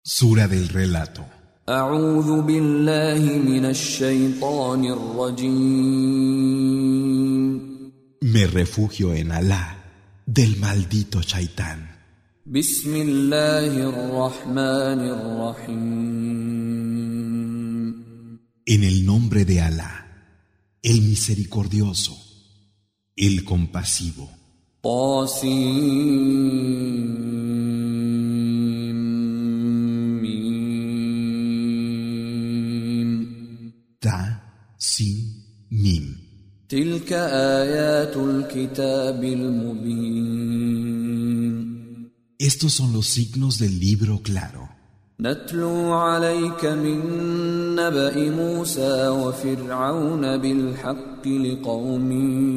Sura del relato. أعوذ بالله من الشيطان الرجيم. Me refugio en Alá del maldito Shaitán. بسم الله الرحمن الرحيم. En el nombre de Alá, el misericordioso, el compasivo. Ta, Sin, Mim. تلك آيات الكتاب المبين. Estos son los signos del libro claro. نتلو عليك من نبأ موسى وفرعون بالحق لقوم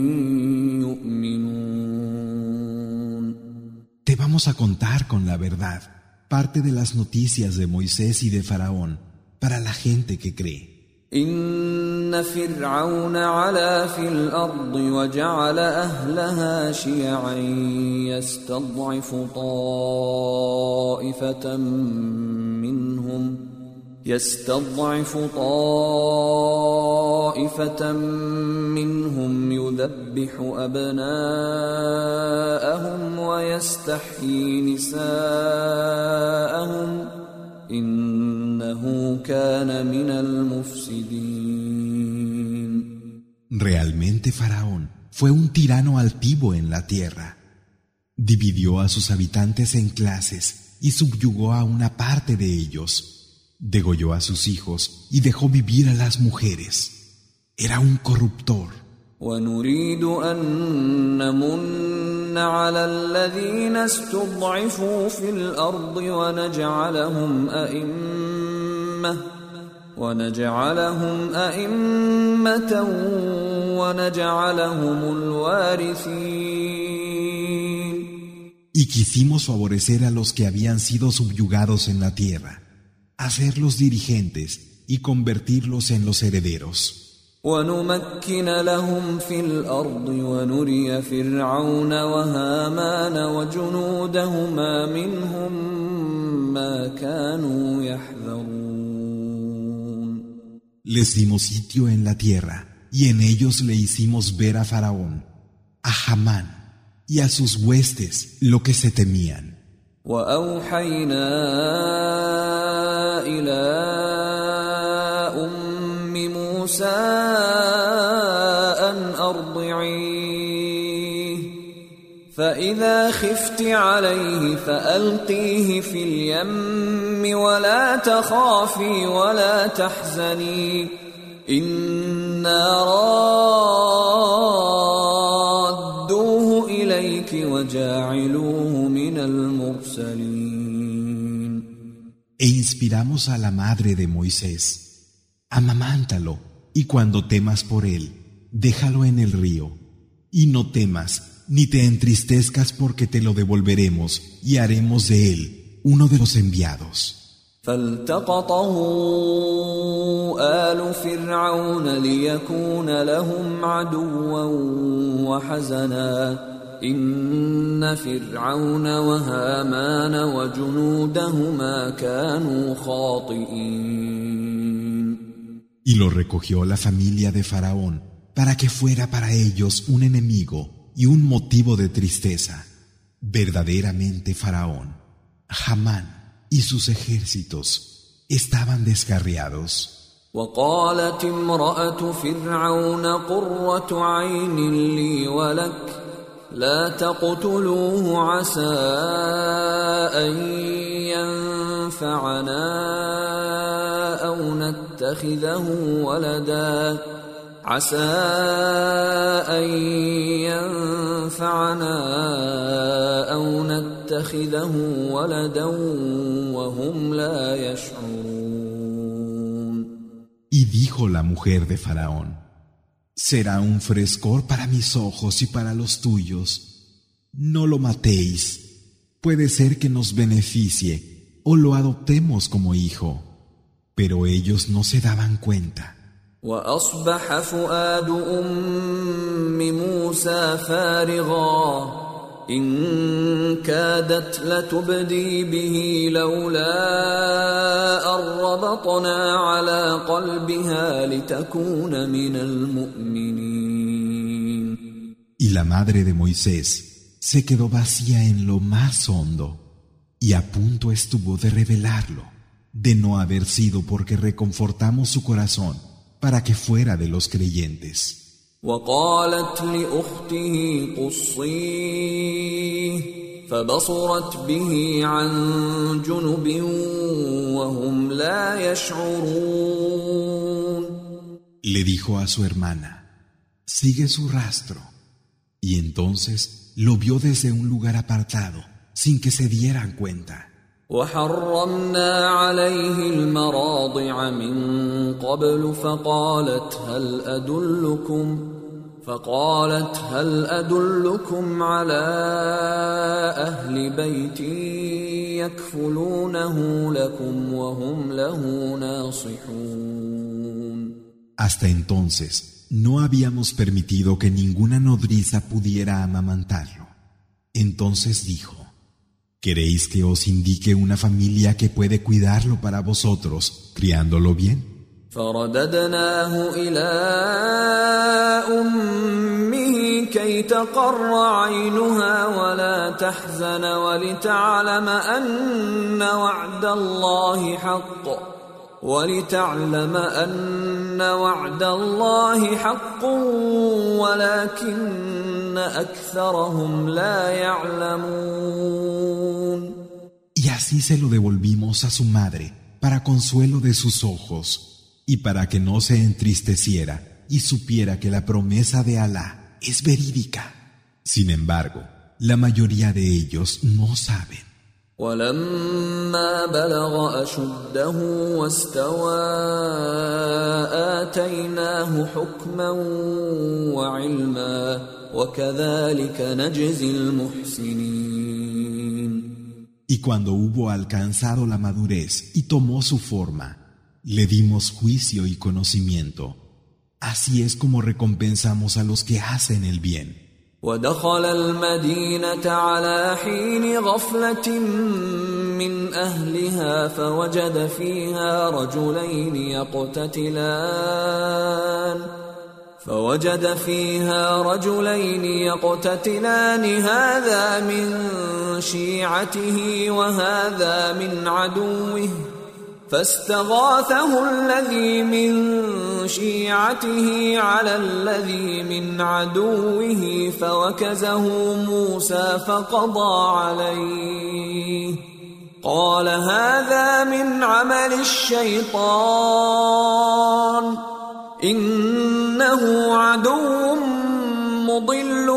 يؤمنون. Te vamos a contar con la verdad parte de las noticias de Moisés y de Faraón para la gente que cree. إن فرعون علا في الأرض وجعل أهلها شيعا يستضعف طائفة منهم يذبح أبناءهم ويستحيي نساءهم إنه كان من المفسدين. Realmente Faraón fue un tirano altivo en la tierra. Dividió a sus habitantes en clases y subyugó a una parte de ellos. Degolló a sus hijos y dejó vivir a las mujeres. Era un corruptor. ونريد أن نمن على الذين استضعفوا في الأرض ونجعلهم أئمة ونجعلهم الوارثين. Y quisimos favorecer a los que habían sido subyugados en la tierra, hacerlos dirigentes y convertirlos en los herederos. ونمكن لهم في الأرض ونري فرعون وهامان وجنودهما منهم ما كانوا يحذرون. Les dimos sitio en la tierra y en ellos le hicimos ver a Faraón, a Hamán y a sus huestes lo que se temían. وأوحينا إلى موسى أن أرضعيه فإذا خفت عليه فألقيه في اليم ولا تخافي ولا تحزني إنا رادوه إليك وجاعلوه من المرسلين. E inspiramos a la madre de Moisés. Amamántalo, y cuando temas por él, déjalo en el río. Y no temas, ni te entristezcas porque te lo devolveremos y haremos de él uno de los enviados. فالتقطه آل فرعون ليكون لهم عدوا وحزنا إن فرعون وهامان وجنودهما كانوا خاطئين. Y lo recogió la familia de Faraón para que fuera para ellos un enemigo y un motivo de tristeza. Verdaderamente Faraón, Hamán y sus ejércitos estaban descarriados. وقالت امرأة فرعون قرة عين لي ولك لا تقتلوه عسى أن ينفعنا أو نتخذه ولدا وهم لا يشعرون. Y dijo la mujer de Faraón: será un frescor para mis ojos y para los tuyos. No lo matéis. Puede ser que nos beneficie o lo adoptemos como hijo. Pero ellos no se daban cuenta. وأصبح فؤاد أم موسى فارغا إن كادت لتبدي به لولا أن ربطنا على قلبها لتكون من المؤمنين. Y la madre de Moisés se quedó vacía en lo más hondo y a punto estuvo de revelarlo, de no haber sido porque reconfortamos su corazón para que fuera de los creyentes. وقالت لأخته قصيه فبصرت به عن جنب وهم لا يشعرون. Le dijo a su hermana, sigue su rastro. Y entonces lo vio desde un lugar apartado, sin que se dieran cuenta. وحرمنا عليه المراضع من قبل فقالت هل أدلكم على أهل بيت يكفلونه لكم وهم له ناصحون. Hasta entonces no habíamos permitido que ninguna nodriza pudiera amamantarlo. Entonces dijo, ¿queréis que os indique una familia que puede cuidarlo para vosotros, criándolo bien? فرددناه إلى أمه كي تقر عينها ولا تحزن ولتعلم أن وعد الله حق ولكن أكثرهم لا يعلمون. Y así se lo devolvimos a su madre para consuelo de sus ojos y para que no se entristeciera y supiera que la promesa de Alá es verídica. Sin embargo, la mayoría de ellos no saben. ولما بلغ أشده واستوى آتيناه حكما وعلما وكذلك نجزي المحسنين. Y cuando hubo alcanzado la madurez y tomó su forma, le dimos juicio y conocimiento. Así es como recompensamos a los que hacen el bien. ودخل المدينة على حين غفلة من أهلها فوجد فيها رجلين يقتتلان هذا من شيعته وهذا من عدوه فاستغاثه الذي من شيعته على الذي من عدوه فوكزه موسى فقضى عليه قال هذا من عمل الشيطان إنه عدو مضل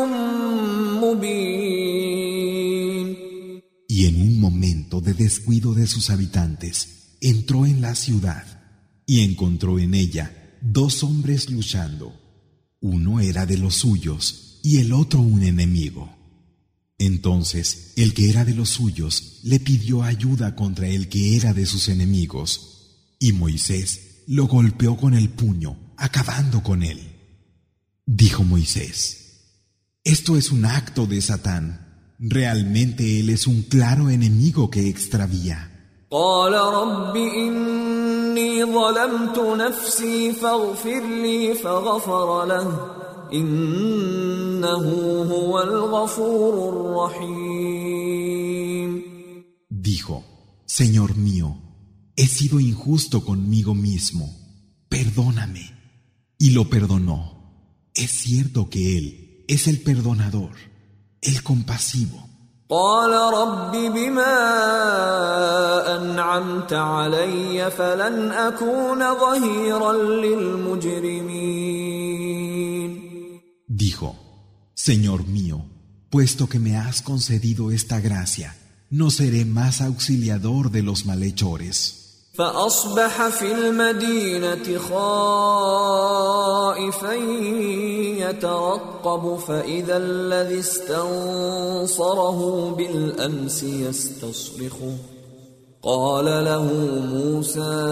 مبين. Y en un momento de descuido de sus habitantes, entró en la ciudad y encontró en ella dos hombres luchando. Uno era de los suyos y el otro un enemigo. Entonces el que era de los suyos le pidió ayuda contra el que era de sus enemigos, y Moisés lo golpeó con el puño, acabando con él. Dijo Moisés: esto es un acto de Satán. Realmente él es un claro enemigo que extravía. قال رب إني ظلمت نفسي فاغفر لي فغفر له إنه هو الغفور الرحيم. Dijo: Señor mío, he sido injusto conmigo mismo, perdóname. Y lo perdonó. Es cierto que Él es el perdonador, el compasivo. قال رب بما أنعمت علي فلن أكون ظهيرا للمجرمين. Dijo: Señor mío, puesto que me has concedido esta gracia, no seré más auxiliador de los malhechores. فأصبح في المدينة خائفا يترقب فإذا الذي استنصره بالأمس يستصرخه قال له موسى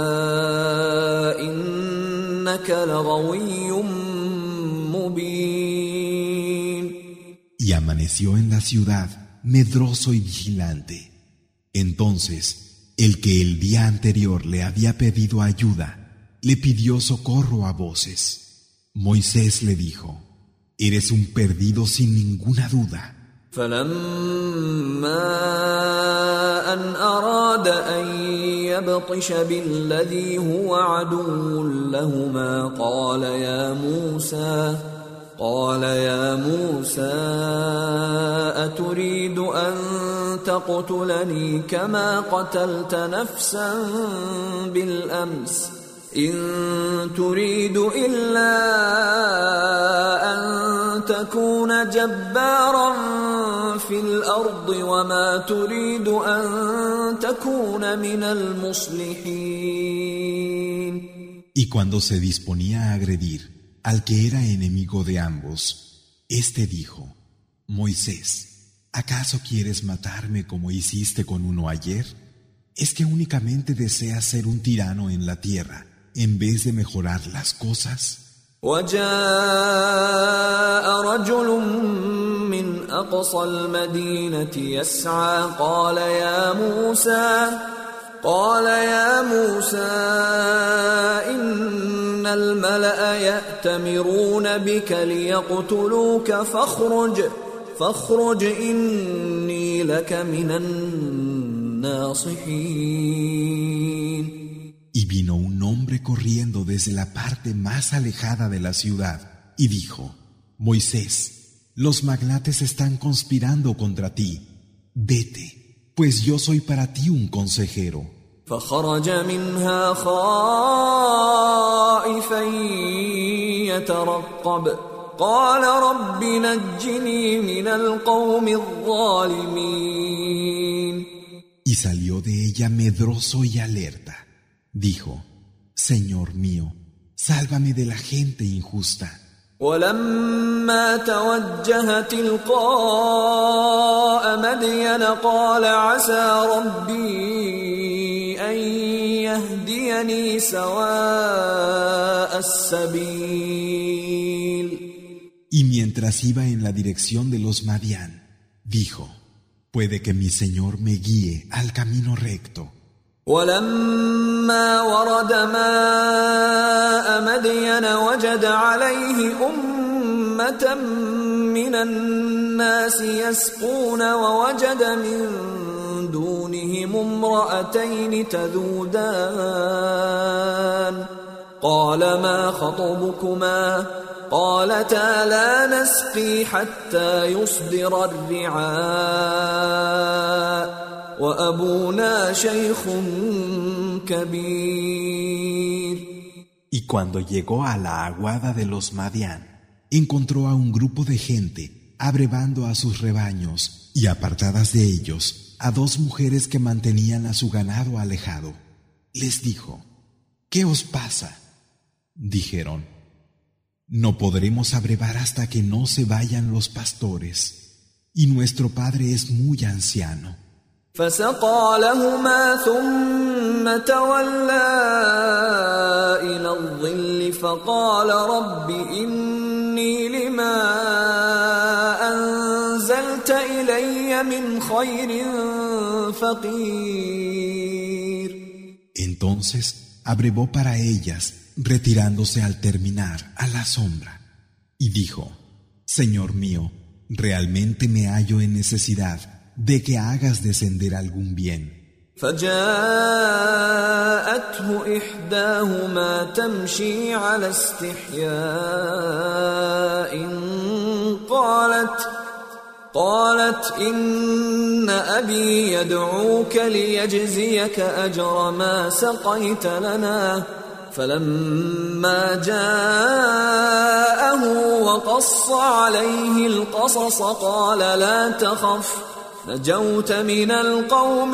إنك لغوي مبين. Y amaneció en la ciudad medroso y vigilante. Entonces, el que el día anterior le había pedido ayuda, le pidió socorro a voces. Moisés le dijo: eres un perdido sin ninguna duda. فلما أن أراد أن يبطش بالذي هو عدو لهما قال يا موسى أتريد أن تقتلني كما قتلت نفسا بالأمس إن تريد إلا أن تكون جبارا في الأرض وما تريد أن تكون من المصلحين. Y cuando se disponía a agredir al que era enemigo de ambos, éste dijo: Moisés, ¿acaso quieres matarme como hiciste con uno ayer? ¿Es que únicamente deseas ser un tirano en la tierra en vez de mejorar las cosas? وجاء رجل من أقصى المدينة يسعى قال يا موسى إن الملأ يأتمرون بك ليقتلوك فاخرج إني لك من الناصحين. Y vino un hombre corriendo desde la parte más alejada de la ciudad y dijo: Moisés, los magnates están conspirando contra ti. Vete, pues yo soy para ti un consejero. فخرج منها خائفا يترقب قال رب نجني من القوم الظالمين. Y salió de ella medroso y alerta. Dijo: Señor mío, sálvame de la gente injusta. ولما توجه تلقاء مدين قال عسى ربي أن يهديني سواء السبيل. Y mientras iba en la dirección de los Madián, dijo: puede que mi Señor me guíe al camino recto. ولما ورد ماء مدين وجد عليه أمة من الناس يسقون ووجد من دونهم امرأتين تذودان قال ما خطبكما قالتا لا نسقي حتى يصدر الرعاء وأبونا شيخ كبير. Y cuando llegó a la aguada de los Madián, encontró a un grupo de gente abrevando a sus rebaños y apartadas de ellos a dos mujeres que mantenían a su ganado alejado. Les dijo: ¿qué os pasa? Dijeron: no podremos abrevar hasta que no se vayan los pastores, y nuestro padre es muy anciano. فسقى لهما ثم تولى إلى الظل فقال رب إني لما أنزلت إلي من خير فقير. Entonces abrevó para ellas, retirándose al terminar a la sombra, y dijo: Señor mío, realmente me hallo en necesidad de que hagas descender algún bien. فجاءته إحداهما تمشي على استحياء قالت إن أبي يدعوك ليجزيك أجر ما سقيت لنا فلما جاءه وقص عليه القصص قال لا تخف نجوت من القوم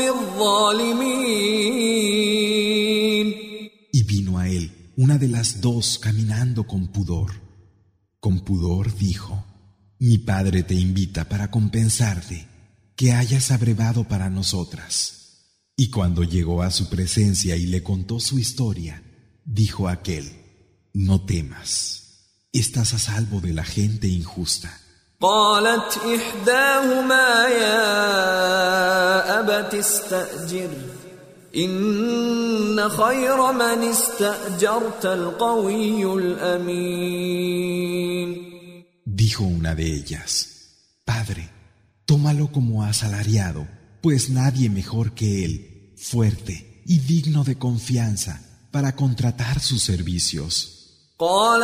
الظالمين. Y vino a él una de las dos caminando con pudor. Con pudor dijo: mi padre te invita para compensarte que hayas abrevado para nosotras. Y cuando llegó a su presencia y le contó su historia, dijo aquel: no temas, estás a salvo de la gente injusta. قالت إحداهما يا أبت استأجر إن خير من استأجرت القوي الأمين. Dijo una de ellas: Padre, tómalo como asalariado, pues nadie mejor que él, fuerte y digno de confianza, para contratar sus servicios. قال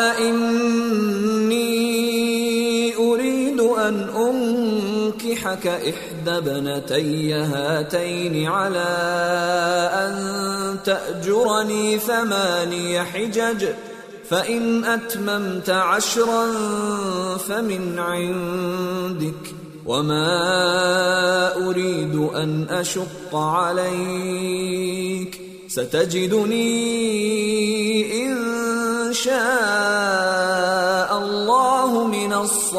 إني أريد أن أنكحك إحدى ابنتي هاتين على أن تأجرني 8 حجج فإن أتممت 10 فمن عندك وما أريد أن أشق عليك ستجدني إن شاء الله من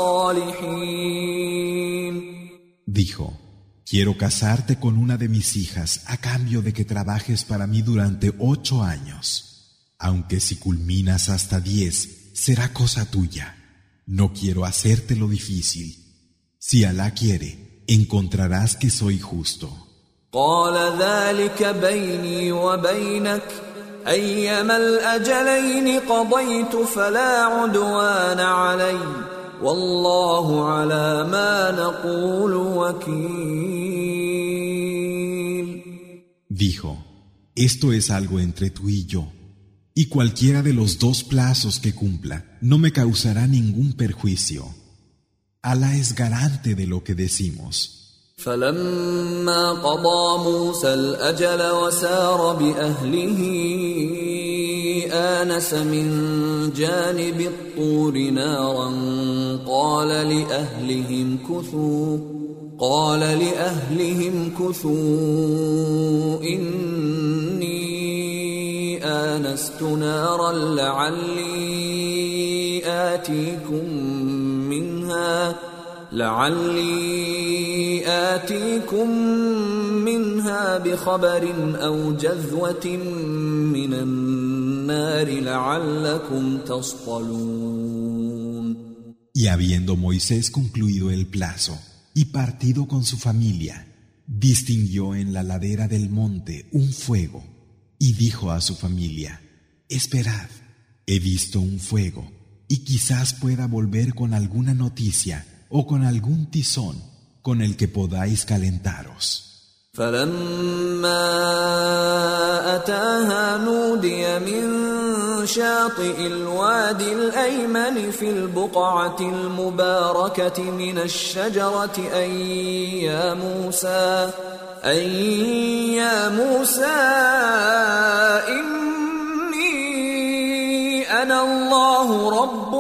الصالحين. Dijo: Quiero casarte con una de mis hijas a cambio de que trabajes para mí durante 8 años. Aunque si culminas hasta 10, será cosa tuya. No quiero hacértelo difícil. Si Alá quiere, encontrarás que soy justo. قال ذلك بيني وبينك أيما الأجلين قضيت فلا عدوان علي والله على ما نقول وكيل. Dijo: Esto es algo entre tú y yo, y cualquiera de los 2 plazos que cumpla no me causará ningún perjuicio. Alá es garante de lo que decimos. فلما قضى موسى الأجل وسار بأهله آنس من جانب الطور نارا قال لأهلهم كثوا إني آنست نارا لعلي آتيكم منها بخبر أو جذوة من النار لعلكم تصطلون. Y habiendo Moisés concluido el plazo y partido con su familia, distinguió en la ladera del monte un fuego y dijo a su familia: Esperad, he visto un fuego y quizás pueda volver con alguna noticia o con algún tizón con el que podáis calentaros. فلما أتاها نودي من شاطئ الوادي الأيمن في البقعة المباركة من الشجرة أن يا موسى إني أنا الله رب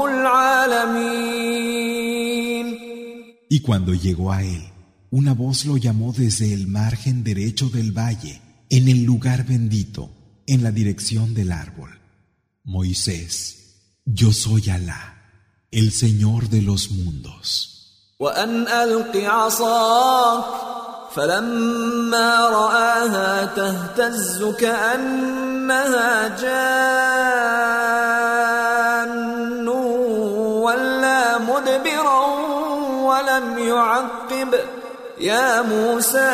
العالمين. Y cuando llegó a él, una voz lo llamó desde el margen derecho del valle, en el lugar bendito, en la dirección del árbol. Moisés, yo soy Alá, el Señor de los mundos. وأن ألق عصاك فلما رآها تهتز كأنها جان ولا مدبرا ولم يعقب يا موسى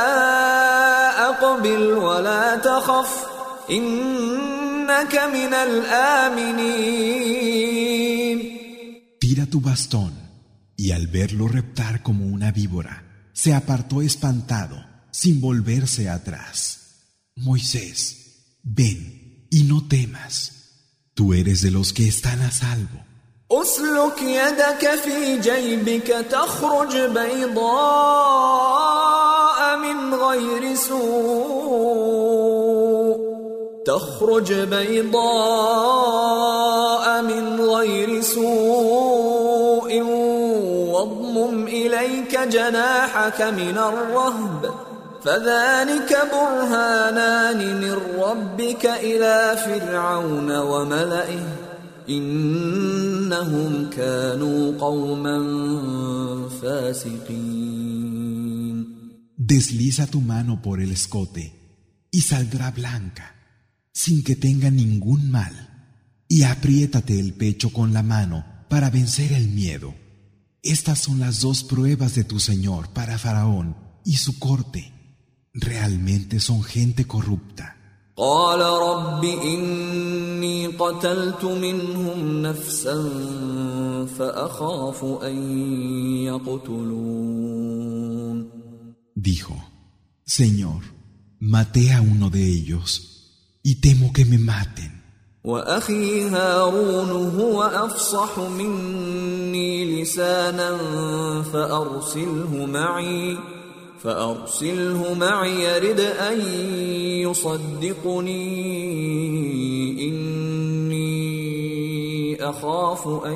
أقبل ولا تخف إنك من الآمنين. Tira tu bastón, y al verlo reptar como una víbora, se apartó espantado, sin volverse atrás. Moisés, ven y no temas. Tú eres de los que están a salvo. أسلك يدك في جيبك تخرج بيضاء من غير سوء واضمم إليك جناحك من الرهب فذلك برهانان من ربك إلى فرعون وملئه إنهم كانوا قوما فاسقين. Desliza tu mano por el escote y saldrá blanca, sin que tenga ningún mal, y apriétate el pecho con la mano para vencer el miedo. Estas son las dos pruebas de tu Señor para Faraón y su corte. Realmente son gente corrupta. قال رب إني قتلت منهم نفسا فأخاف أن يقتلون. Dijo, Señor, maté a uno de ellos y temo que me maten. وأخي هارون هو أفصح مني لسانا فأرسله معي يرد أن يصدقني إني أخاف أن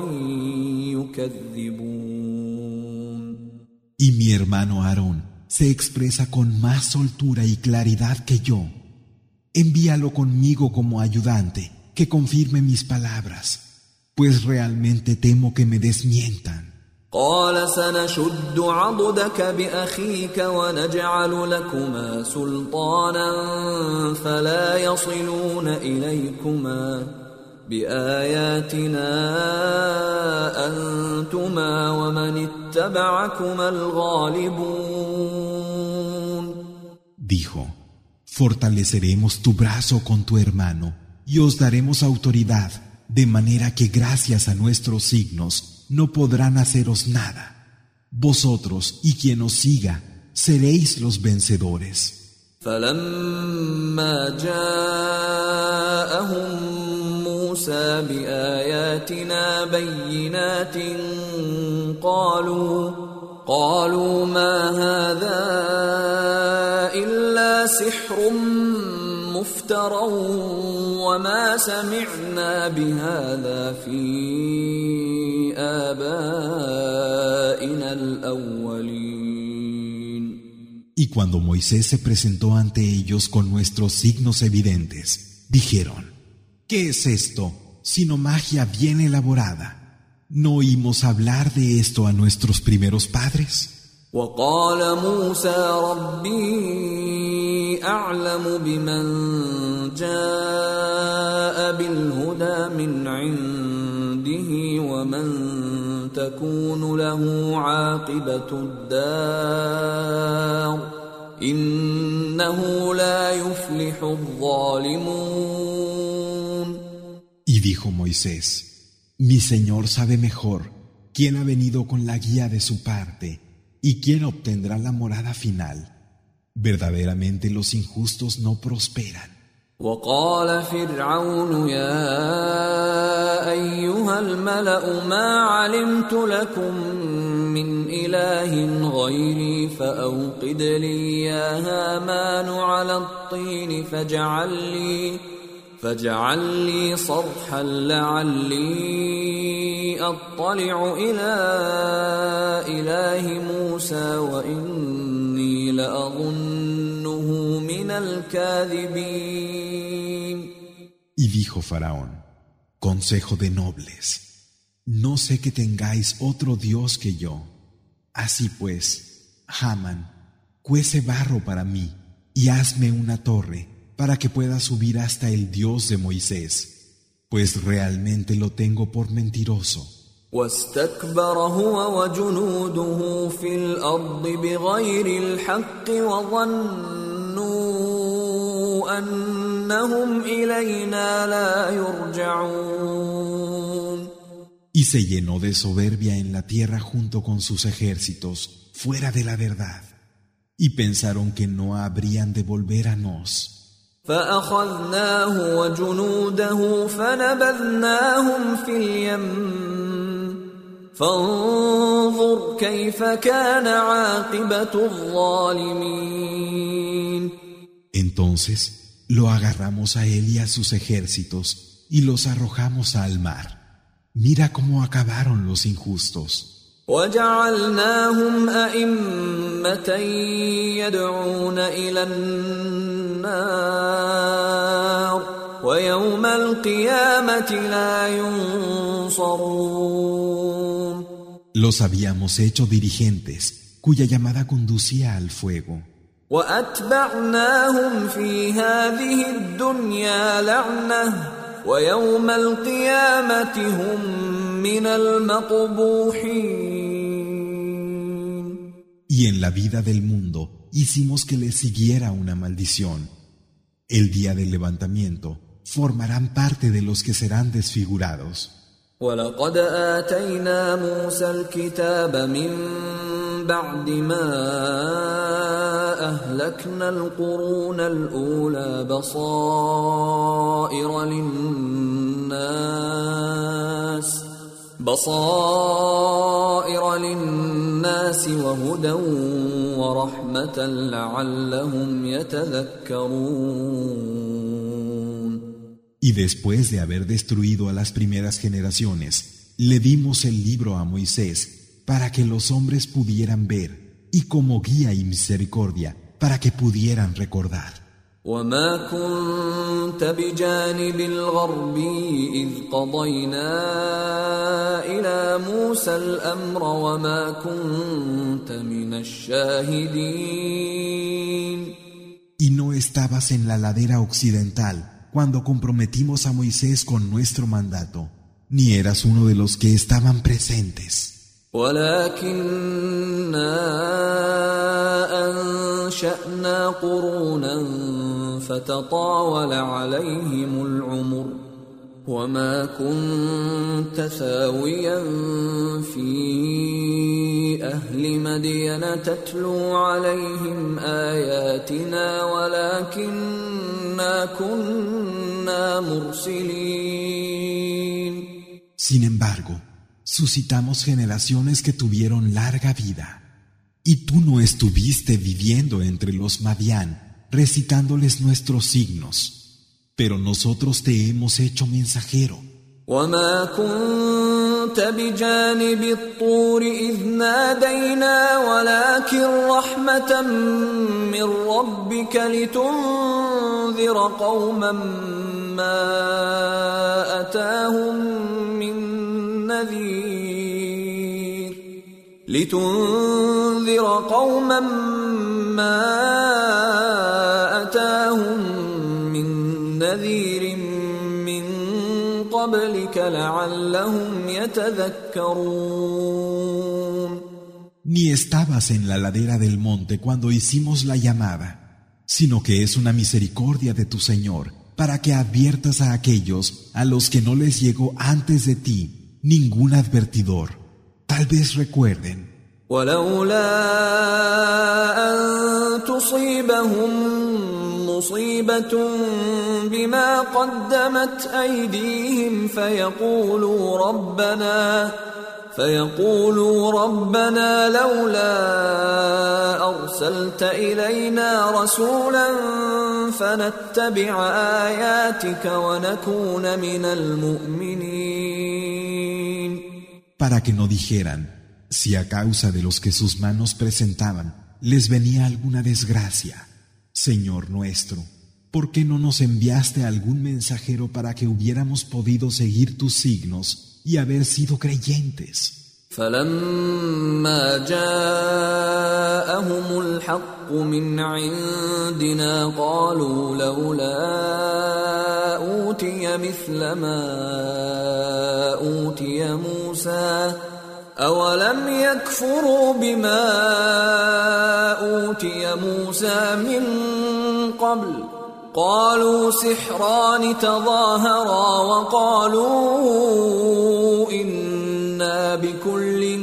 يكذبون. Y mi hermano Aarón se expresa con más soltura y claridad que yo. Envíalo conmigo como ayudante, que confirme mis palabras, pues realmente temo que me desmientan. قال سنشد عضدك بأخيك ونجعل لكما سلطانا فلا يصلون إليكما بآياتنا أنتما ومن اتبعكما الغالبون. Dijo, fortaleceremos tu brazo con tu hermano y os daremos autoridad, de manera que gracias a nuestros signos no podrán haceros nada. Vosotros y quien os siga seréis los vencedores. فلما جاءهم موسى بآياتنا بينات قالوا ما هذا إلا سحر مفترى وما سمعنا بهذا في آبائنا الأولين. Y cuando Moisés se presentó ante ellos con nuestros signos evidentes, dijeron, ¿qué es esto, sino magia bien elaborada? ¿No oímos hablar de esto a nuestros primeros padres? وقال موسى ربي أعلم بمن جاء بالهدى من عنده ومن تكون له عاقبة الدار إنه لا يفلح الظالمون. Y dijo Moisés, mi Señor sabe mejor quién ha venido con la guía de su parte y quién obtendrá la morada final. Verdaderamente los injustos no prosperan. وقال فرعون يا أيها الملأ ما علمت لكم من إله غيري فأوقد لي يا هامان على الطين فاجعل لي صرحا لعلي أطلع إلى إله موسى وإني لأظنه من الكاذبين. Y dijo Faraón, consejo de nobles, no sé que tengáis otro Dios que yo. Así pues, Hamán, cuece barro para mí y hazme una torre para que pueda subir hasta el Dios de Moisés, pues realmente lo tengo por mentiroso. واستكبر هو وجنوده في الأرض بغير الحق وظنوا أنهم إلينا لا يرجعون. Y se llenó de soberbia en la tierra junto con sus ejércitos, fuera de la verdad, y pensaron que no habrían de volver a nos. فأخذناه وجنوده فنبذناهم في اليم فانظر كيف كان عاقبة الظالمين. Entonces lo agarramos a él y a sus ejércitos y los arrojamos al mar. Mira cómo acabaron los injustos. وجعلناهم أئمة يدعون إلى النار ويوم القيامة لا ينصرون. Los habíamos hecho dirigentes, cuya llamada conducía al fuego. وأتبعناهم في هذه الدنيا لعنة ويوم القيامة هم من المقبوحين. Y en la vida del mundo hicimos que les siguiera una maldición. El día del levantamiento formarán parte de los que serán desfigurados. وَلَقَدْ آتَيْنَا مُوسَى الْكِتَابَ مِنْ بَعْدِ مَا أَهْلَكْنَا الْقُرُونَ الْأُولَى بَصَائِرَ لِلنَّاسِ وَهُدًى وَرَحْمَةً لَعَلَّهُمْ يَتَذَكَّرُونَ. Y después de haber destruido a las primeras generaciones, le dimos el libro a Moisés para que los hombres pudieran ver, y como guía y misericordia para que pudieran recordar. وَمَا كُنْتَ بِجَانِبِ الْغَرْبِيِّ إِذْ قَضَيْنَا إِلَى مُوسَى الْأَمْرَ وَمَا كُنْتَ مِنَ الشَّاهِدِينَ. Y no estabas en la ladera occidental cuando comprometimos a Moisés con nuestro mandato, ni eras uno de los que estaban presentes. وَلَكِنَّا أَنشَأْنَا قُرُونًا فَتَطَاوَلَ عَلَيْهِمُ الْعُمُرُ وَمَا كُنْتَ ثَاوِيًا فِي أَهْلِ مَدْيَنَ تَتْلُو عَلَيْهِمْ آيَاتِنَا وَلَكِنَّا كُنَّا مُرْسِلِينَ. Sin embargo, suscitamos generaciones que tuvieron larga vida, y tú no estuviste viviendo entre los Madián, recitándoles nuestros signos, pero nosotros te hemos hecho mensajero. وَمَا كُنْتَ بِجَانِبِ الطُّورِ إِذْ نَادَيْنَا وَلَكِنْ رَحْمَةً مِّن رَّبِّكَ لِتُنذِرَ قَوْمًا مَّا أَتَاهُم مِّن نَّذِيرٍ مِّن قَبْلِكَ لَعَلَّهُمْ يَتَذَكَّرُونَ. Ni estabas en la ladera del monte cuando hicimos la llamada, sino que es una misericordia de tu Señor para que adviertas a aquellos a los que no les llegó antes de ti ningún advertidor. Tal vez recuerden. وَلَوْلَا أَن تُصِيبَهُم مُّصِيبَةٌ بِمَا قَدَّمَتْ أَيْدِيهِمْ فيقولوا ربنا لولا أرسلت إلينا رسولا فنتبع آياتك ونكون من المؤمنين. Para que no dijeran, si a causa de los que sus manos presentaban les venía alguna desgracia, Señor nuestro, ¿por qué no nos enviaste algún mensajero para que hubiéramos podido seguir tus signos y haber sido creyentes? فَلَمَّا جَاءَهُمُ الْحَقُّ مِنْ عِنْدِنَا قَالُوا لَوْلَا أُوتِيَ مِثْلَ مَا أُوتِيَ مُوسَى أَوَلَمْ يَكْفُرُوا بِمَا أُوتِيَ مُوسَى مِنْ قَبْلُ قالوا سحران تظاهرا وقالوا إنا بكل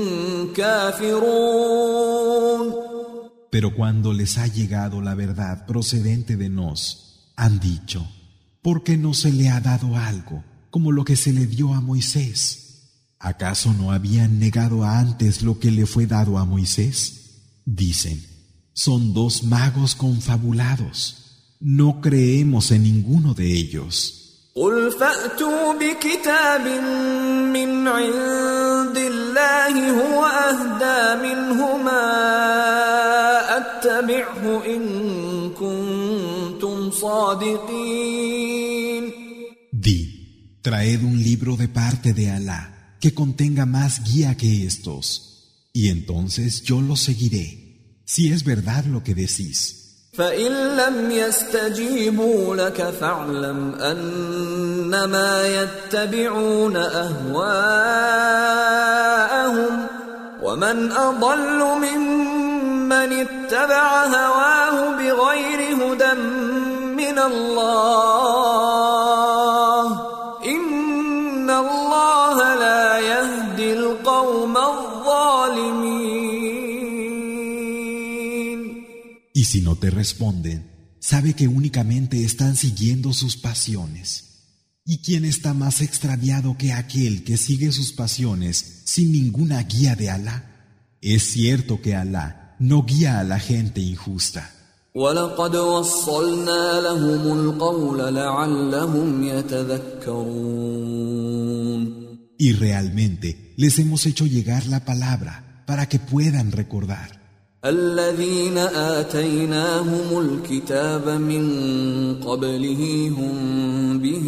كافرون. Pero cuando les ha llegado la verdad procedente de nos, han dicho, ¿por qué no se le ha dado algo como lo que se le dio a Moisés? ¿Acaso no habían negado antes lo que le fue dado a Moisés? Dicen, son dos magos confabulados. No creemos en ninguno de ellos. قُلْ فَأْتُوا بِكِتَابٍ مِّنْ عِندِ اللَّهِ هُوَ أَهْدَىٰ مِنْهُمَا أَتَّبِعْهُ إِن كُنتُمْ صَادِقِينَ. Di, traed un libro de parte de Alá que contenga más guía que estos, y entonces yo lo seguiré, si es verdad lo que decís. فَإِن لَّمْ يَسْتَجِيبُوا لَكَ فَاعْلَمْ أَنَّمَا يَتَّبِعُونَ أَهْوَاءَهُمْ وَمَا ومن أضل ممن اتبع هواه بغير هدى من الله إن الله لا يهدي القوم الظالمين. Y si no te responden, sabe que únicamente están siguiendo sus pasiones. ¿Y quién está más extraviado que aquel que sigue sus pasiones sin ninguna guía de Alá? Es cierto que Alá no guía a la gente injusta. وَلَقَدْ وَصَّلْنَا لَهُمُ الْقَوْلَ لَعَلَّهُمْ يَتَذَكَّرُونَ. Y realmente les hemos hecho llegar la palabra para que puedan recordar. الذين آتيناهم الكتاب من قبله هم به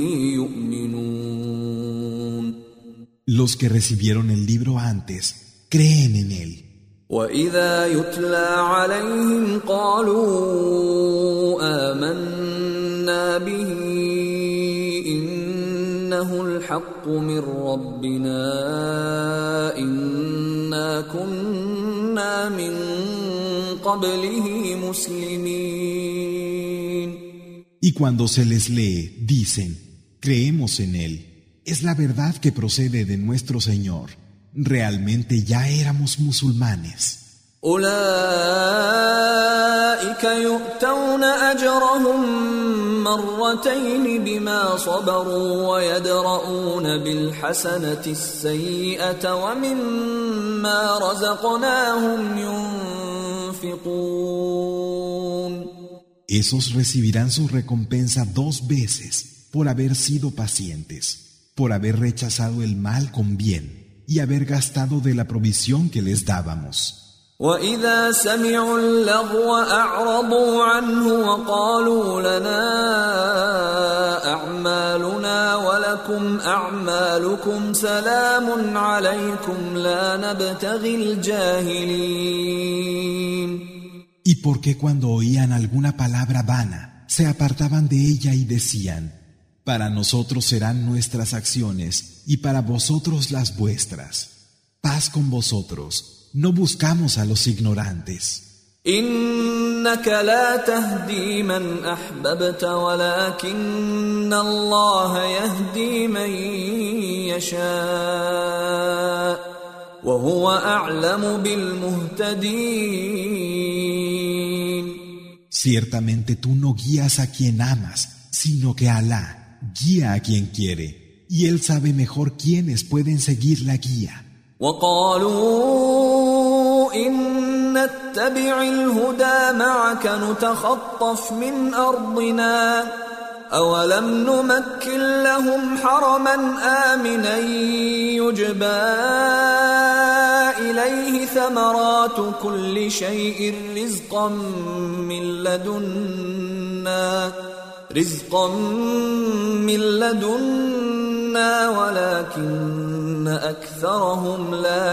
يؤمنون. Los que recibieron el libro antes creen en él. وإذا يتلى عليهم قالوا آمنا به إنه الحق من ربنا إنا كنا من Y cuando se les lee, dicen, creemos en él, es la verdad que procede de nuestro Señor. Realmente ya éramos musulmanes. أولئك يؤتون أجرهم مرتين بما صبروا ويدرؤون بالحسنة السيئة ومما رزقناهم ينفقون. Esos recibirán su recompensa 2 veces por haber sido pacientes, por haber rechazado el mal con bien y haber gastado de la provisión que les dábamos. وَإِذَا سَمِعُوا اللَّغْوَ أَعْرَضُوا عَنْهُ وَقَالُوا لَنَا أَعْمَالُنَا وَلَكُمْ أَعْمَالُكُمْ سَلَامٌ عَلَيْكُمْ لَا نَبْتَغِي الْجَاهِلِينَ. Y porque cuando oían alguna palabra vana, se apartaban de ella y decían, para nosotros serán nuestras acciones y para vosotros las vuestras. Paz con vosotros. No buscamos a los ignorantes. إنك لا تهدي من أحببت ولكن الله يهدي من يشاء وهو أعلم بالمهتدين. Ciertamente tú no guías a quien amas, sino que Alá guía a quien quiere, y Él sabe mejor quiénes pueden seguir la guía. وقالوا إن نتبع الهدى معك نتخطف من أرضنا أولم نمكن لهم حرما آمنا يجبى إليه ثمرات كل شيء رزقا من لدنا ولكن أكثرهم لا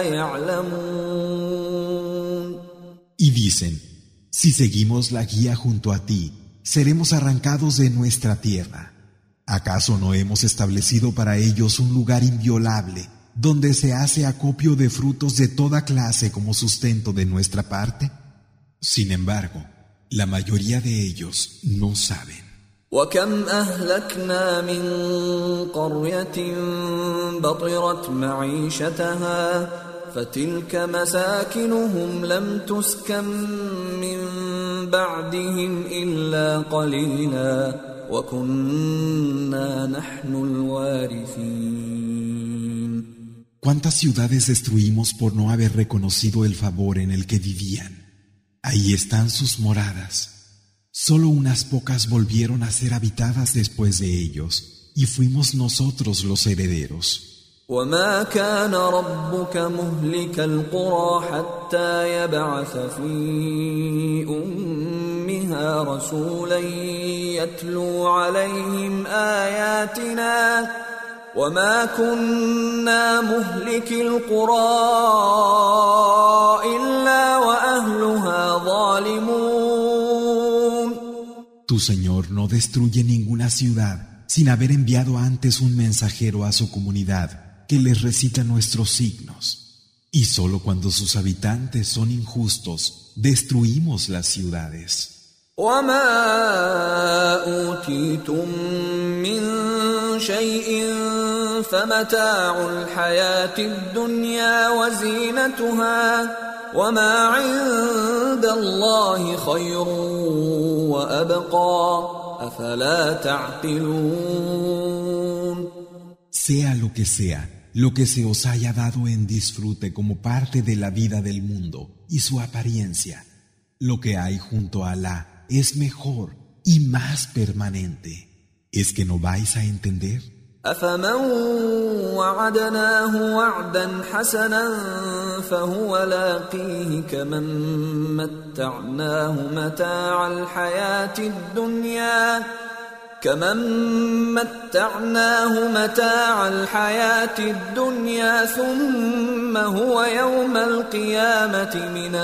يعلمون. Y dicen, si seguimos la guía junto a ti, seremos arrancados de nuestra tierra. ¿Acaso no hemos establecido para ellos un lugar inviolable, donde se hace acopio de frutos de toda clase como sustento de nuestra parte? Sin embargo, la mayoría de ellos no saben. وكم أهلكنا من قرية بطرت معيشتها فتلك مساكنهم لم تسكن من بعدهم إلا قليلا وكنا نحن الوارثين. ¿Cuántas ciudades destruimos por no haber reconocido el favor en el que vivían? Ahí están sus moradas. Solo unas pocas volvieron a ser habitadas después de ellos, y fuimos nosotros los herederos. وما كان ربك مهلك القرى حتى يبعث في أمها رسولا يتلو عليهم آياتنا وما كنا مهلك القرى إلا وأهلها ظالمون. Tu Señor no destruye ninguna ciudad sin haber enviado antes un mensajero a su comunidad que les recita nuestros signos. Y solo cuando sus habitantes son injustos, destruimos las ciudades. وما أوتيتم من شيء فمتاع الحياة الدنيا وزينتها وما عند الله خير وأبقى أفلا تعقلون. Sea, lo que se os haya dado en disfrute como parte de la vida del mundo y su apariencia, lo que hay junto a Alá es mejor y más permanente. ¿Es que no vais a entender? أفمن وعدناه وعدا حسنا فهو لاقيه كمن متعناه متاع الحياة الدنيا ثم هو يوم القيامة من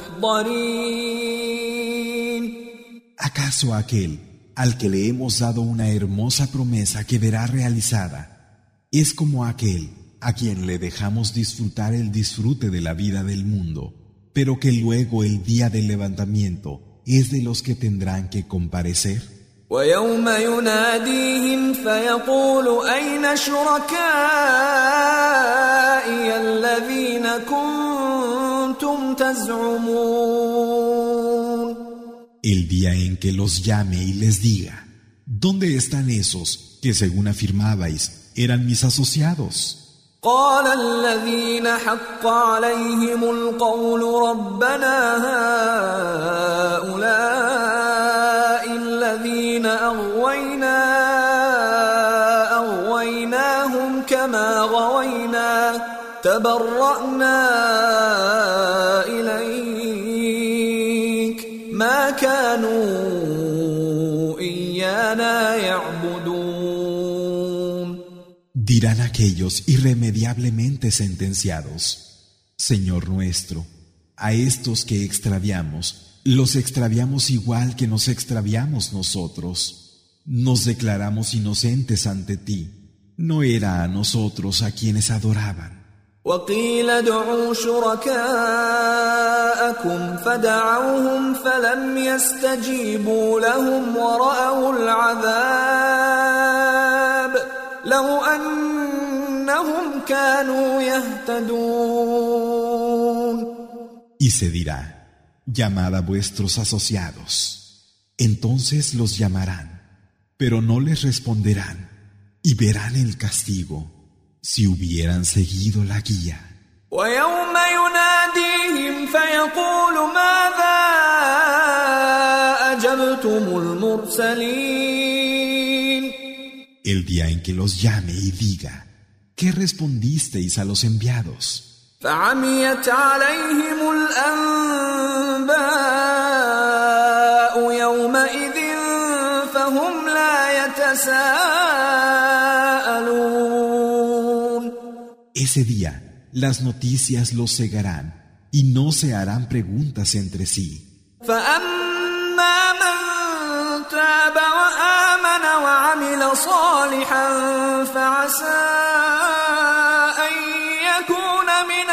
المحضرين. ¿Acaso aquel al que le hemos dado una hermosa promesa que verá realizada es como aquel a quien le dejamos disfrutar el disfrute de la vida del mundo, pero que luego el día del levantamiento es de los que tendrán que comparecer? ويوم يناديهم فيقول أين شركائي الذين كنتم تزعمون. El día en que los llame y les diga, ¿dónde están esos que según afirmabais eran mis asociados? قال الذين حق عليهم القول ربنا هؤلاء الذين أغويناهم كما غوينا تبرأنا إليك ما كانوا إيانا يعبدون. Dirán aquellos irremediablemente sentenciados, Señor nuestro, a estos que extraviamos, los extraviamos igual que nos extraviamos nosotros. Nos declaramos inocentes ante ti. No era a nosotros a quienes adoraban. وقيل ادعوا شركاءكم فدعوهم فلم يستجيبوا لهم ورأوا العذاب لو أنهم كانوا يهتدون. Y se dirá, llamad a vuestros asociados. Entonces los llamarán, pero no les responderán, y verán el castigo, si hubieran seguido la guía. ويوم يناديهم فيقول ماذا أجبتم المرسلين. El día en que los llame y diga, ¿qué respondisteis a los enviados? فعميت عليهم الأنباء يومئذ فهم لا يتساءلون. Ese día las noticias los cegarán y no se harán preguntas entre sí. فأما من تاب وآمن وعمل صالحا فعسى أن يكون من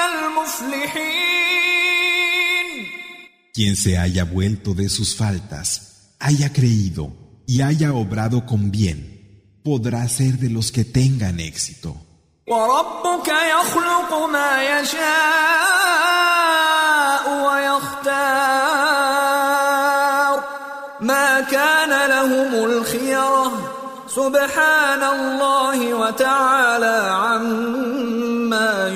المفلحين. Quien se haya vuelto de sus faltas, haya creído y haya obrado con bien, podrá ser de los que tengan éxito. وربك يخلق ما يشاء ويختار ما كان لهم الخيرة سبحان الله وتعالى عما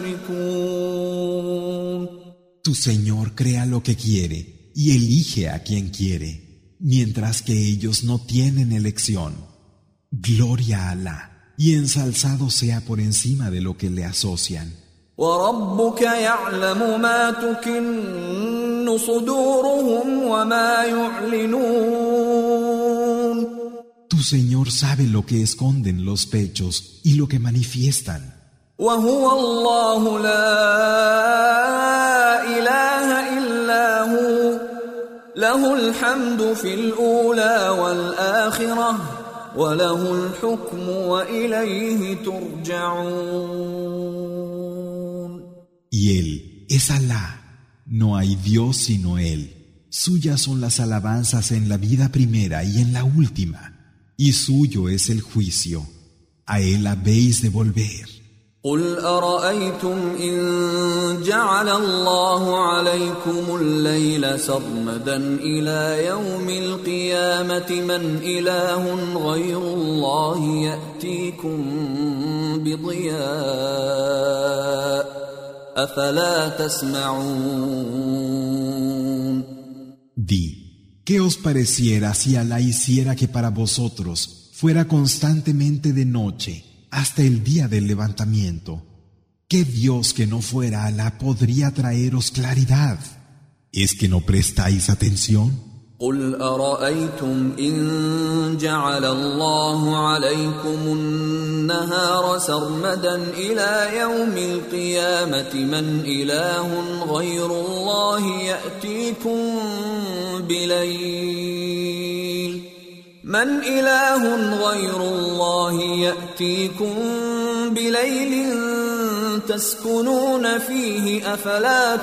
يشركون. Tu Señor crea lo que quiere y elige a quien quiere, mientras que ellos no tienen elección. Gloria a Alá. Y ensalzado sea por encima de lo que le asocian. وَرَبُّكَ يَعْلَمُ مَا تُكِنُّ صُدُورُهُمْ وَمَا يُعْلِنُونَ. Tu Señor sabe lo que esconden los pechos y lo que manifiestan. وَهُوَ اللَّهُ لَا إِلَهَ إِلَّا هُوَ لَهُ الْحَمْدُ فِي الْأُولَى وَالْآخِرَةِ وَلَهُ الْحُكْمُ وَإِلَيْهِ تُرْجَعُونَ. Y Él es Alá, no hay Dios sino Él. Suyas son las alabanzas en la vida primera y en la última, y suyo es el juicio. A Él habéis de volver. قل أرأيتم إن جعل الله عليكم الليل سرمدا إلى يوم القيامة من إله غير الله يأتيكم بضياء أفلا تسمعون. Di, ¿qué os pareciera si Alá hiciera que para vosotros fuera constantemente de noche hasta el día del levantamiento? ¿Qué Dios que no fuera Alá podría traeros claridad? ¿Es que no prestáis atención? قل أرأيتم إن جعل الله عليكم النهار سرمدا إلى يوم القيامة من إله غير الله يأتيكم بليل تسكنون فيه أفلا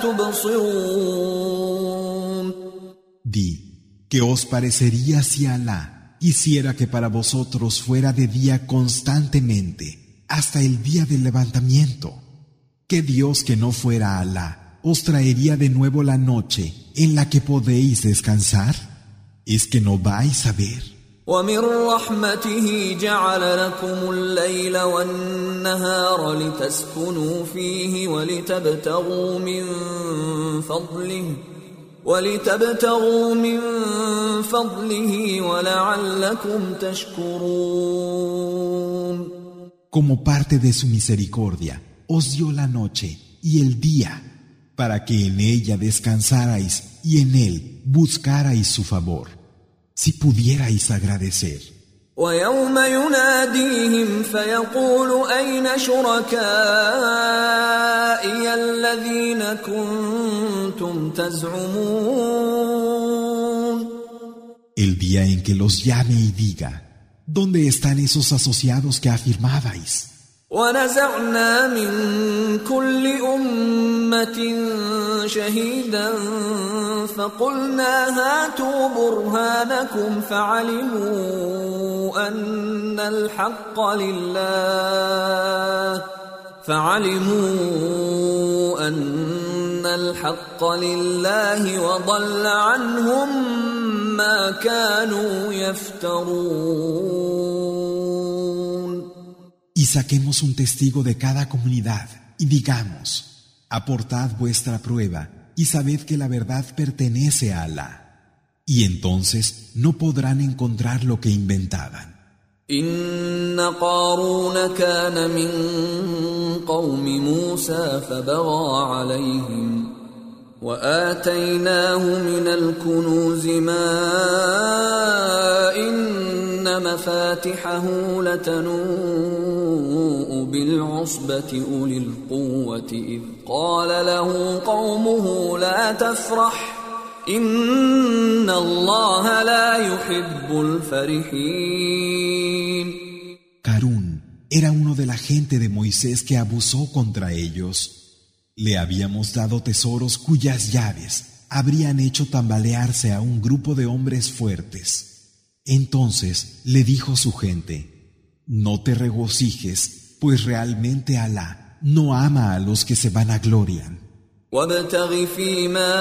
تبصرون. Di, ¿qué os parecería si Alá hiciera que para vosotros fuera de día constantemente hasta el día del levantamiento? ¿Qué Dios que no fuera Alá os traería de nuevo la noche en la que podéis descansar? ¿Es que no vais a ver? ومن رحمته جعل لكم الليل والنهار لتسكنوا فيه ولتبتغوا من فضله ولعلكم تشكرون. Como parte de su misericordia, os dio la noche y el día, para que en ella descansarais y en él buscarais su favor, si pudierais agradecer. ويوم يناديهم فيقول أين شركائي الذين كنتم تزعمون. El día en que los llame y diga, ¿dónde están esos asociados que afirmabais? ونزعنا من كل أمة شهيدا فقلنا هاتوا برهانكم فعلموا أن الحق لله وضل عنهم ما كانوا يفترون. Y saquemos un testigo de cada comunidad y digamos, aportad vuestra prueba y sabed que la verdad pertenece a Alá. Y entonces no podrán encontrar lo que inventaban. إن قارون كان من قوم موسى فبغى عليهم وآتيناه من الكنوز ما إن مفاتحه لتنوء بالعصبة أولي القوة إذ قال له قومه لا تفرح إن الله لا يحب الفرحين. Carún era uno de la gente de Moisés que abusó contra ellos. Le habíamos dado tesoros cuyas llaves habrían hecho tambalearse a un grupo de hombres fuertes. Entonces le dijo su gente, no te regocijes, pues realmente Alá no ama a los que se vanaglorian. وابتغ فيما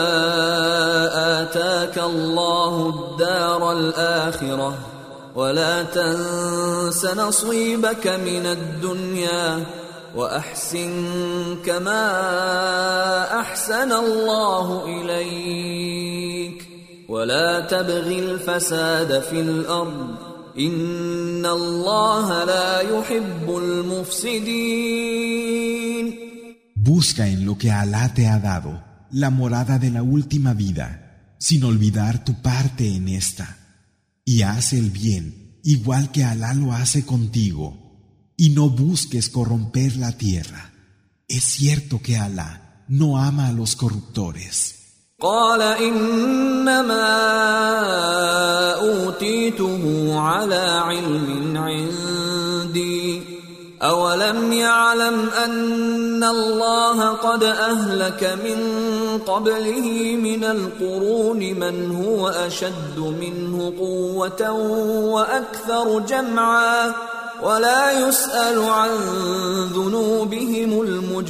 آتاك الله الدار الآخرة ولا تنس نصيبك من الدنيا وأحسن كما أحسن الله إليك ولا تبغ الفساد في الأرض إن الله لا يحب المفسدين. Busca en lo que Alá te ha dado, la morada de la última vida, sin olvidar tu parte en esta. Y haz el bien, igual que Alá lo hace contigo, y no busques corromper la tierra. Es cierto que Alá no ama a los corruptores. قال إنما أوتيته على علم عندي أولم يعلم أن الله قد أهلك من قبله من القرون من هو أشد منه قوة وأكثر جمعا ولا يسأل عن ذنوبهم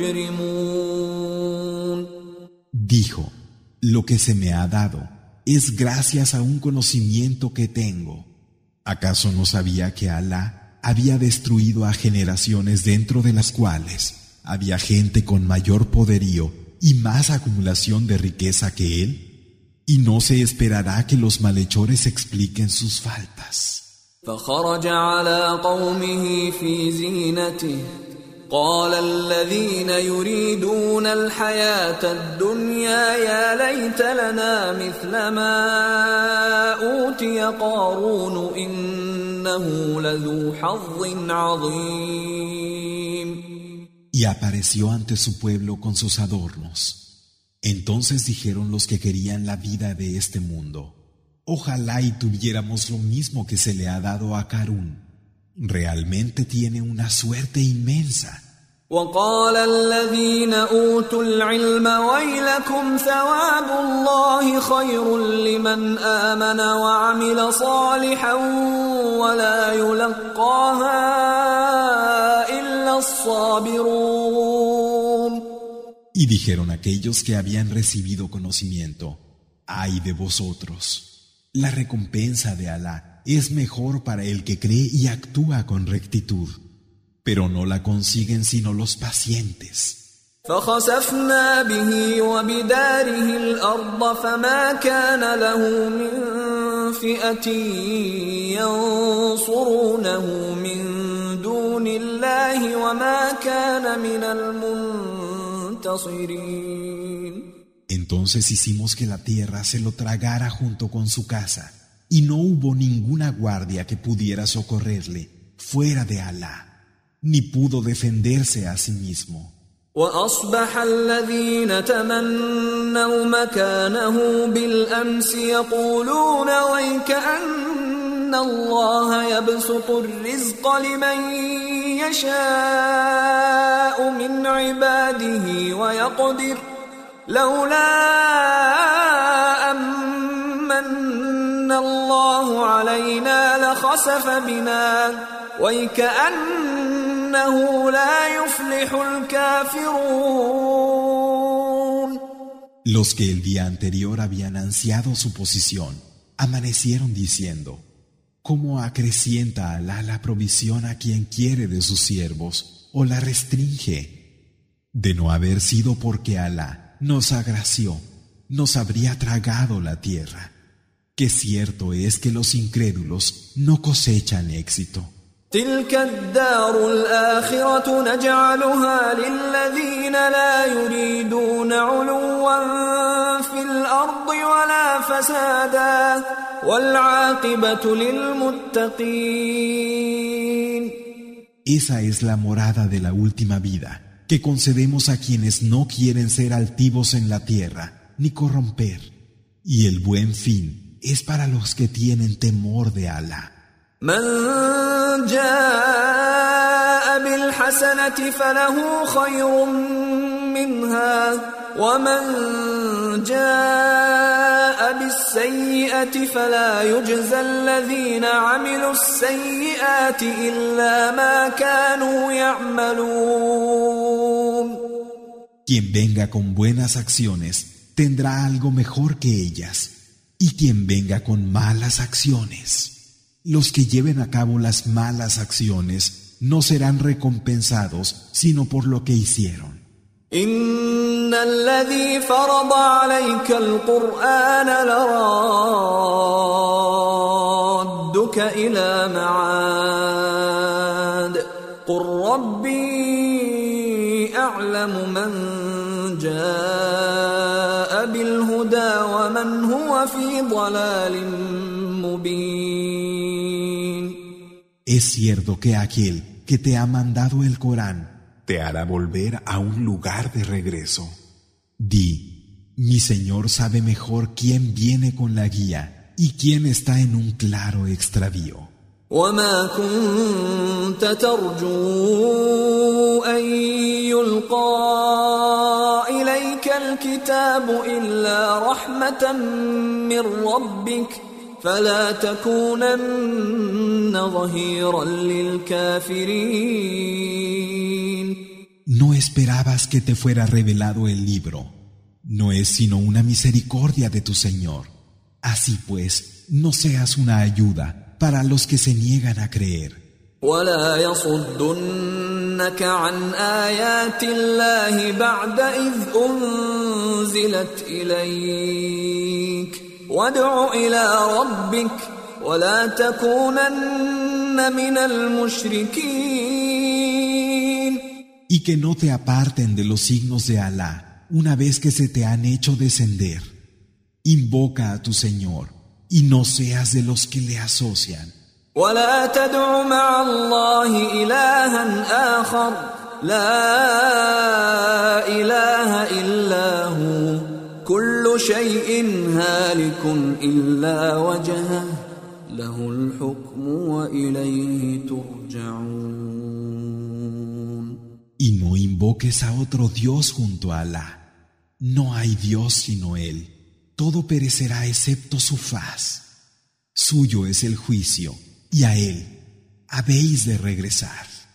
المجرمون. Dijo, lo que se me ha dado es gracias a un conocimiento que tengo. ¿Acaso no sabía que Alá había destruido a generaciones dentro de las cuales había gente con mayor poderío y más acumulación de riqueza que él? Y no se esperará que los malhechores expliquen sus faltas. فخرج على قومه في زينته قال الذين يريدون الحياة الدنيا يا ليت لنا مثل ما أوتي قارون إنه لذو حظ عظيم. Y apareció ante su pueblo con sus adornos. Entonces dijeron los que querían la vida de este mundo: ojalá y tuviéramos lo mismo que se le ha dado a Qarún. Realmente tiene una suerte inmensa. وقال الذين أوتوا العلم ويلكم ثواب الله خير لمن آمن وعمل صالحا ولا يلقاها إلا الصابرون. Y dijeron aquellos que habían recibido conocimiento: ay de vosotros, la recompensa de Alá es mejor para el que cree y actúa con rectitud, pero no la consiguen sino los pacientes. فخسفنا به وبداره الأرض فما كان له من فئة ينصرونه من دون الله وما كان من المنتصرين. Entonces hicimos que la tierra se lo tragara junto con su casa, y no hubo ninguna guardia que pudiera socorrerle fuera de Alá, ni pudo defenderse a sí mismo. وأصبح الذين تمنوا مكانه بالأمس يقولون ويكأن الله يبسط الرزق لمن يشاء من عباده ويقدر لولا أمن الله علينا لخسف بنا ويكأنه لا يفلح الكافرون. Los que el día anterior habían ansiado su posición amanecieron diciendo: ¿cómo acrecienta Alá la provisión a quien quiere de sus siervos o la restringe? De no haber sido porque Alá nos agració, nos habría tragado la tierra. Que cierto es que los incrédulos no cosechan éxito. تلك الدار الآخرة نجعلها للذين لا يريدون علوا في الأرض ولا فسادا والعاقبة للمتقين. Esa es la morada de la última vida, que concedemos a quienes no quieren ser altivos en la tierra, ni corromper. Y el buen fin es para los que tienen temor de Alá. من جاء بالحسنة فله خير منها ومن جاء بالسيئة فلا يجزى الذين عملوا السيئات إلا ما كانوا يعملون. Quien venga con buenas acciones tendrá algo mejor que ellas, y quien venga con malas acciones, los que lleven a cabo las malas acciones no serán recompensados sino por lo que hicieron. إن الذي فرض عليك القرآن لرادك إلى معاد قل ربي أعلم من جاء بالهدى ومن هو في ضلال مبين. Es cierto que aquel que te ha mandado el Corán te hará volver a un lugar de regreso. Di: mi Señor sabe mejor quién viene con la guía y quién está en un claro extravío. وما كنت ترجو أن يلقى إليك الكتاب إلا رحمة من ربك فلا تكونن ظهيرا للكافرين. No esperabas que te fuera revelado el libro. No es sino una misericordia de tu Señor. Así pues, no seas una ayuda para los que se niegan a creer. ولا يصدنك عن آيات الله بعد إذ أنزلت إليك وادع إلى ربك ولا تكونن من المشركين. Y que no te aparten de los signos de Alá una vez que se te han hecho descender. Invoca a tu Señor y no seas de los que le asocian. ولا تدع مع الله إلها آخر لا إله إلا هو كل شيء هالك إلا وجهه له الحكم وإليه ترجعون. Y no invoques a otro Dios junto a Alá. No hay Dios sino Él. Todo perecerá excepto su faz. Suyo es el juicio, y a Él habéis de regresar.